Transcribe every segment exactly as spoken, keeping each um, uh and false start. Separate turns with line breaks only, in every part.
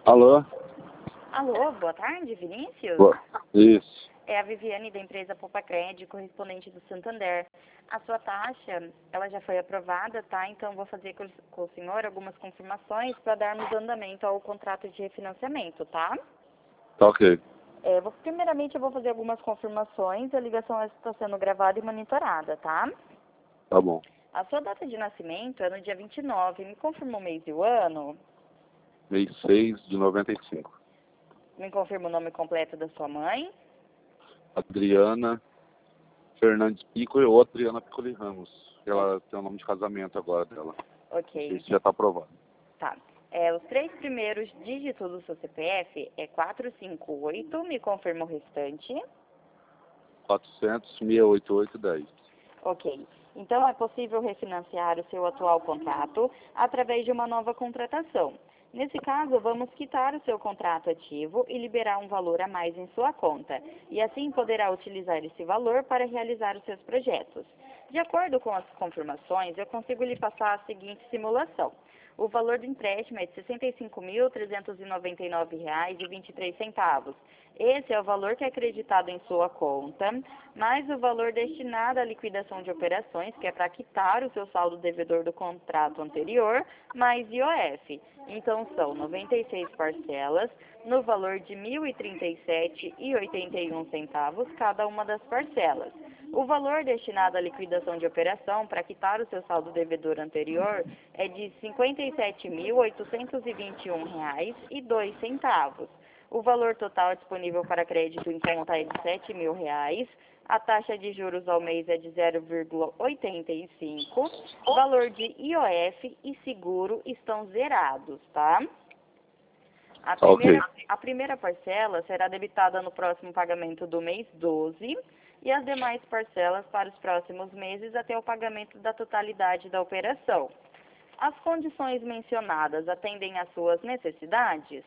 Alô?
Alô, boa tarde, Vinícius?
Boa. Isso.
É a Viviane da empresa Popacred, correspondente do Santander. A sua taxa, ela já foi aprovada, tá? Então, vou fazer com, com o senhor algumas confirmações para darmos andamento ao contrato de refinanciamento, tá?
Tá ok.
É, vou, primeiramente, eu vou fazer algumas confirmações. A ligação está sendo gravada e monitorada, tá?
Tá bom.
A sua data de nascimento é no dia vinte e nove. Me confirma o mês e o ano?
Mês seis de noventa e cinco.
Me confirma o nome completo da sua mãe?
Adriana Fernandes Pico ou Adriana Piccoli Ramos. Ela tem o nome de casamento agora dela.
Ok.
Isso já tá aprovado.
Tá. É, os três primeiros dígitos do seu C P F é quatro cinco oito, me confirma o restante.
quatrocentos, seiscentos e oitenta e oito, dez.
Ok. Então, é possível refinanciar o seu atual contrato através de uma nova contratação. Nesse caso, vamos quitar o seu contrato ativo e liberar um valor a mais em sua conta. E assim poderá utilizar esse valor para realizar os seus projetos. De acordo com as confirmações, eu consigo lhe passar a seguinte simulação. O valor do empréstimo é de sessenta e cinco mil, trezentos e noventa e nove reais e vinte e três centavos. Esse é o valor que é acreditado em sua conta, mais o valor destinado à liquidação de operações, que é para quitar o seu saldo devedor do contrato anterior, mais I O F. Então, são noventa e seis parcelas, no valor de mil e trinta e sete reais e oitenta e um centavos cada uma das parcelas. O valor destinado à liquidação de operação para quitar o seu saldo devedor anterior é de cinquenta e sete mil, oitocentos e vinte e um reais e dois centavos. O valor total disponível para crédito em conta é de sete mil reais. A taxa de juros ao mês é de zero vírgula oitenta e cinco. O valor de I O F e seguro estão zerados, tá? A primeira,
Ok.
a primeira parcela será debitada no próximo pagamento do mês doze e as demais parcelas para os próximos meses até o pagamento da totalidade da operação. As condições mencionadas atendem às suas necessidades?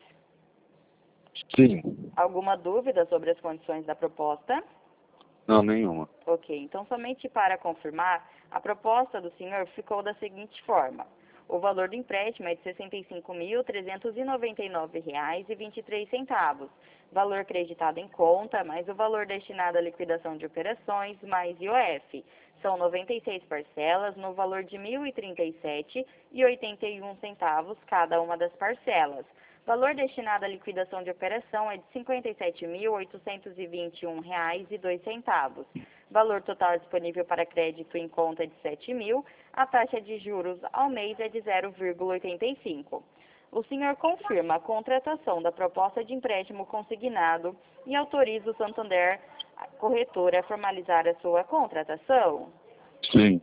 Sim.
Alguma dúvida sobre as condições da proposta?
Não, nenhuma.
Ok, então somente para confirmar, a proposta do senhor ficou da seguinte forma. O valor do empréstimo é de sessenta e cinco mil, trezentos e noventa e nove reais e vinte e três centavos. Valor creditado em conta, mais o valor destinado à liquidação de operações, mais I O F. São noventa e seis parcelas, no valor de mil e trinta e sete reais e oitenta e um centavos cada uma das parcelas. Valor destinado à liquidação de operação é de cinquenta e sete mil, oitocentos e vinte e um reais e dois centavos. Valor total disponível para crédito em conta é de sete mil. A taxa de juros ao mês é de zero vírgula oitenta e cinco. O senhor confirma a contratação da proposta de empréstimo consignado e autoriza o Santander a corretora a formalizar a sua contratação?
Sim.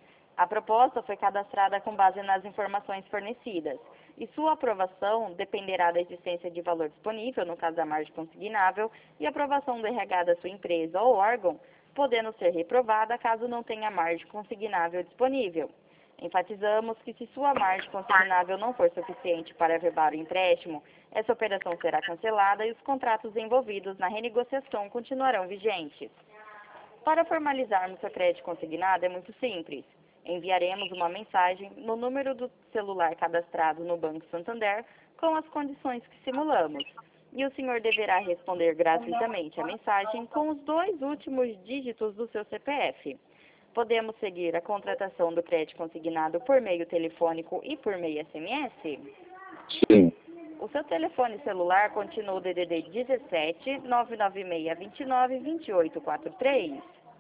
A proposta foi cadastrada com base nas informações fornecidas e sua aprovação dependerá da existência de valor disponível, no caso da margem consignável, e aprovação do R H da sua empresa ou órgão, podendo ser reprovada caso não tenha margem consignável disponível. Enfatizamos que se sua margem consignável não for suficiente para averbar o empréstimo, essa operação será cancelada e os contratos envolvidos na renegociação continuarão vigentes. Para formalizarmos seu crédito consignado é muito simples. Enviaremos uma mensagem no número do celular cadastrado no Banco Santander com as condições que simulamos. E o senhor deverá responder gratuitamente a mensagem com os dois últimos dígitos do seu C P F. Podemos seguir a contratação do crédito consignado por meio telefônico e por meio S M S?
Sim.
O seu telefone celular continua o D D D dezessete, nove nove seis, dois nove, dois oito quatro três?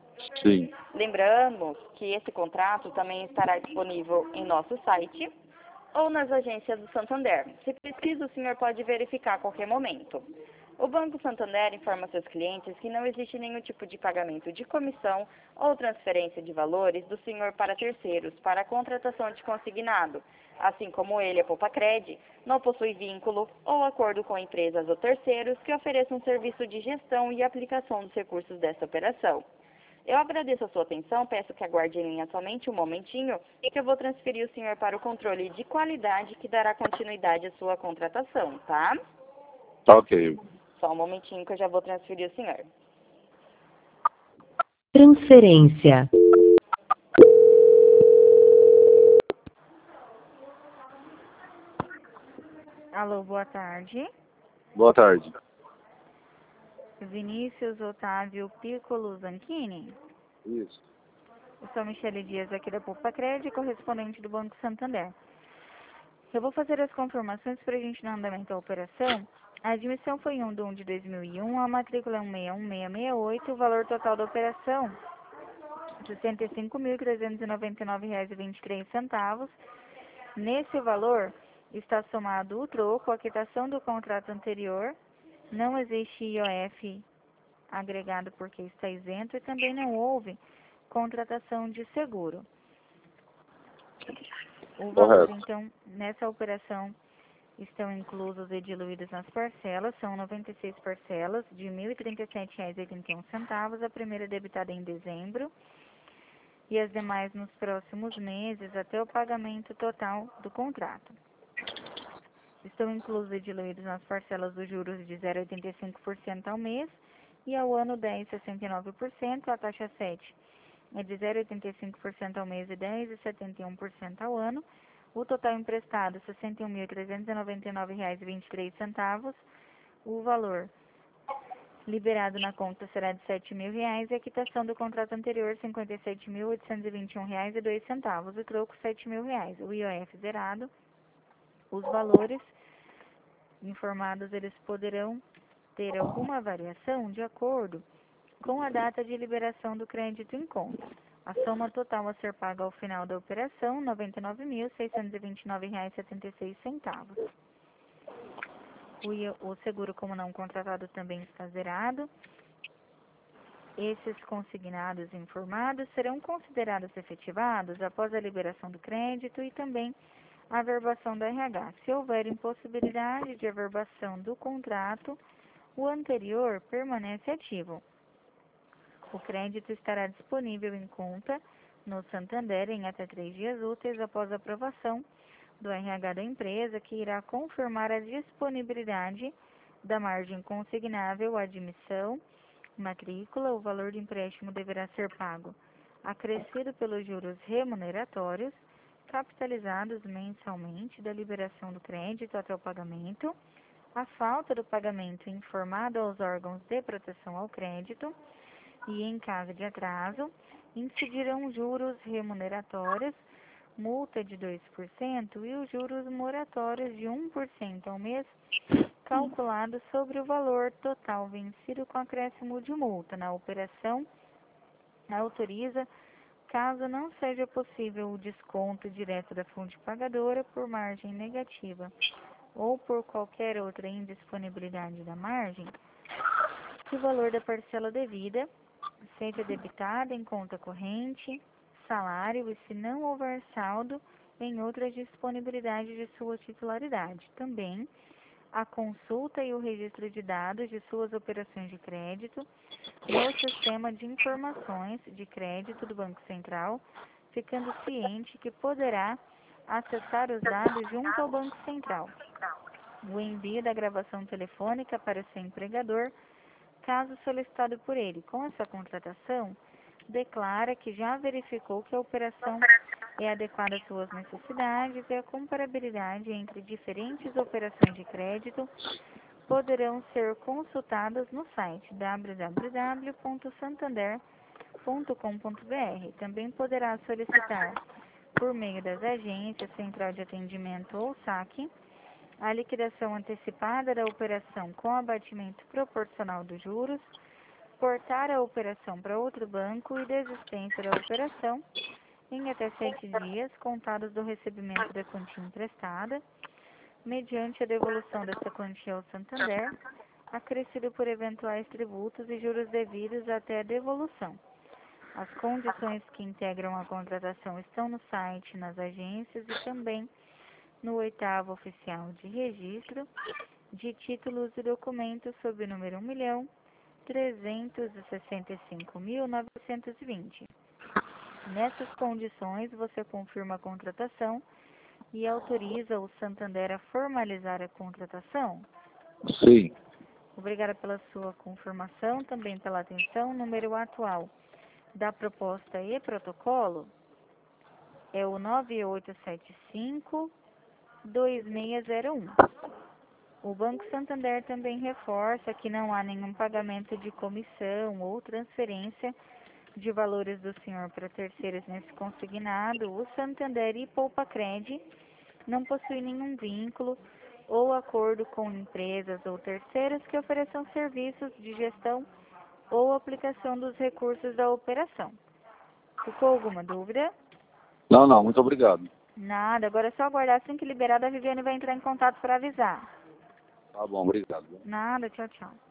Sim.
Lembramos que esse contrato também estará disponível em nosso site ou nas agências do Santander. Se precisa, o senhor pode verificar a qualquer momento. O Banco Santander informa seus clientes que não existe nenhum tipo de pagamento de comissão ou transferência de valores do senhor para terceiros para a contratação de consignado. Assim como ele, a Popacred, não possui vínculo ou acordo com empresas ou terceiros que ofereçam serviço de gestão e aplicação dos recursos dessa operação. Eu agradeço a sua atenção, peço que aguarde em linha somente um momentinho e que eu vou transferir o senhor para o controle de qualidade que dará continuidade à sua contratação, tá?
Tá ok.
Só um momentinho que eu já vou transferir o senhor.
Transferência.
Alô, boa tarde.
Boa tarde.
Vinícius Otávio Piccolo Zanchini.
Isso.
Eu sou Michele Dias, aqui da Poupa Crédito, correspondente do Banco Santander. Eu vou fazer as confirmações para a gente dar andamento à operação. A admissão foi em um de um de dois mil e um, a matrícula é um seis um seis seis oito, o valor total da operação sessenta e cinco mil, trezentos e noventa e nove reais e vinte e três centavos. Nesse valor está somado o troco, a quitação do contrato anterior, não existe I O F agregado porque está isento e também não houve contratação de seguro. O valor,
Correto.
então, nessa operação estão inclusos e diluídos nas parcelas, são noventa e seis parcelas de mil e trinta e sete reais e oitenta e um centavos, a primeira debitada em dezembro e as demais nos próximos meses até o pagamento total do contrato. Estão inclusos e diluídos nas parcelas dos juros de zero vírgula oitenta e cinco por cento ao mês e ao ano dez vírgula sessenta e nove por cento, a taxa sete é de zero vírgula oitenta e cinco por cento ao mês e dez vírgula setenta e um por cento ao ano. O total emprestado, sessenta e um mil, trezentos e noventa e nove reais e vinte e três centavos. O valor liberado na conta será de sete mil reais e a quitação do contrato anterior, cinquenta e sete mil, oitocentos e vinte e um reais e dois centavos. O troco, sete mil reais. O I O F zerado. Os valores informados, eles poderão ter alguma variação de acordo com a data de liberação do crédito em conta. A soma total a ser paga ao final da operação, noventa e nove mil, seiscentos e vinte e nove reais e setenta e seis centavos. O, o seguro como não contratado também está zerado. Esses consignados informados serão considerados efetivados após a liberação do crédito e também a averbação do R H. Se houver impossibilidade de averbação do contrato, o anterior permanece ativo. O crédito estará disponível em conta no Santander em até três dias úteis após a aprovação do R H da empresa, que irá confirmar a disponibilidade da margem consignável, a admissão, matrícula. O valor de empréstimo deverá ser pago acrescido pelos juros remuneratórios, capitalizados mensalmente da liberação do crédito até o pagamento. A falta do pagamento informado aos órgãos de proteção ao crédito e, em caso de atraso, incidirão juros remuneratórios, multa de dois por cento e os juros moratórios de um por cento ao mês, calculados sobre o valor total vencido com acréscimo de multa. Na operação, autoriza, caso não seja possível o desconto direto da fonte pagadora por margem negativa ou por qualquer outra indisponibilidade da margem, que o valor da parcela devida seja debitado em conta corrente, salário e, se não houver saldo, em outra disponibilidade de sua titularidade. Também a consulta e o registro de dados de suas operações de crédito no sistema de informações de crédito do Banco Central, ficando ciente que poderá acessar os dados junto ao Banco Central. O envio da gravação telefônica para o seu empregador, caso solicitado por ele. Com essa contratação, declara que já verificou que a operação é adequada às suas necessidades e a comparabilidade entre diferentes operações de crédito poderão ser consultadas no site w w w ponto santander ponto com ponto b r. Também poderá solicitar, por meio das agências, central de atendimento ou saque, a liquidação antecipada da operação com abatimento proporcional dos juros, portar a operação para outro banco e desistência da operação em até sete dias, contados do recebimento da quantia emprestada, mediante a devolução dessa quantia ao Santander, acrescido por eventuais tributos e juros devidos até a devolução. As condições que integram a contratação estão no site, nas agências e também no oitavo oficial de registro de títulos e documentos sob o número um milhão, trezentos e sessenta e cinco mil, novecentos e vinte. Nessas condições, você confirma a contratação e autoriza o Santander a formalizar a contratação?
Sim.
Obrigada pela sua confirmação, também pela atenção. O número atual da proposta e protocolo é o nove oito sete cinco, dois seis zero um.
O Banco Santander também reforça que não há nenhum pagamento de comissão ou transferência de valores do senhor para terceiros nesse consignado. O Santander e Poupacred não possuem nenhum vínculo ou acordo com empresas ou terceiros que ofereçam serviços de gestão ou aplicação dos recursos da operação. Ficou alguma dúvida?
Não, não, muito obrigado.
Nada, agora é só aguardar. Assim que liberada, a Viviane vai entrar em contato para avisar.
Tá bom, obrigado.
Nada, tchau, tchau.